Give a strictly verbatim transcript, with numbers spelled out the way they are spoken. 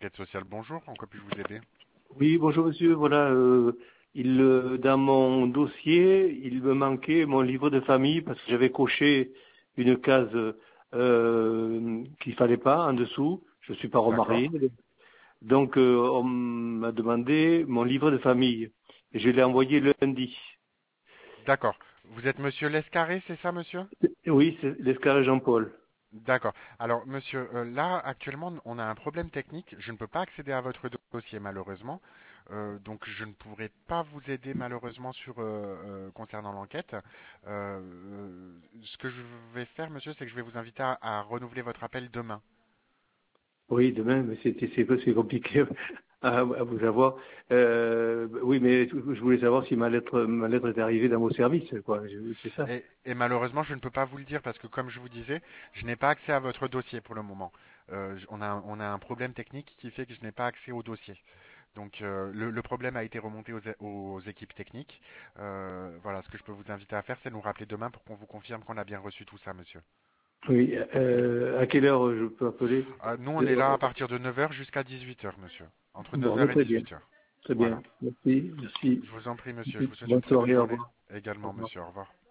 Enquête sociale, bonjour, en quoi puis-je vous aider? Oui, bonjour monsieur. Voilà, euh, il, euh, dans mon dossier, il me manquait mon livre de famille parce que j'avais coché une case euh, qu'il fallait pas en dessous. Je suis pas D'accord, remarié. Donc, euh, on m'a demandé mon livre de famille. Et je l'ai envoyé lundi. d'accord. Vous êtes monsieur Lescarré, c'est ça, monsieur? Oui, c'est l'escarre Jean-Paul. D'accord. Alors, monsieur, euh, là, actuellement, on a un problème technique. Je ne peux pas accéder à votre dossier, malheureusement. Euh, donc, je ne pourrai pas vous aider, malheureusement, sur euh, euh, concernant l'enquête. Euh, euh, ce que je vais faire, monsieur, c'est que je vais vous inviter à, à renouveler votre appel demain. Oui, demain, mais c'est c'est c'est compliqué à, à vous avoir. Euh, oui, mais je voulais savoir si ma lettre ma lettre est arrivée dans vos services, quoi. Je- C'est ça. Et, et malheureusement, je ne peux pas vous le dire parce que, comme je vous disais, je n'ai pas accès à votre dossier pour le moment. Euh, j- on a, un- on a un problème technique qui fait que je n'ai pas accès au dossier. Donc, euh, le, le problème a été remonté aux, é- aux équipes techniques. Euh, voilà, ce que je peux vous inviter à faire, c'est nous rappeler demain pour qu'on vous confirme qu'on a bien reçu tout ça, monsieur. Oui, euh, à quelle heure je peux appeler? Euh, nous, on est là à Euh, partir de neuf heures jusqu'à dix-huit heures, monsieur. Entre neuf Bon, mais heures et très bien, dix-huit heures. très Voilà. bien. Merci, merci. Je vous en prie, monsieur. Je Merci. vous souhaite une Bonne très belle soirée, au journée. revoir. Au Également, revoir. monsieur. Au revoir.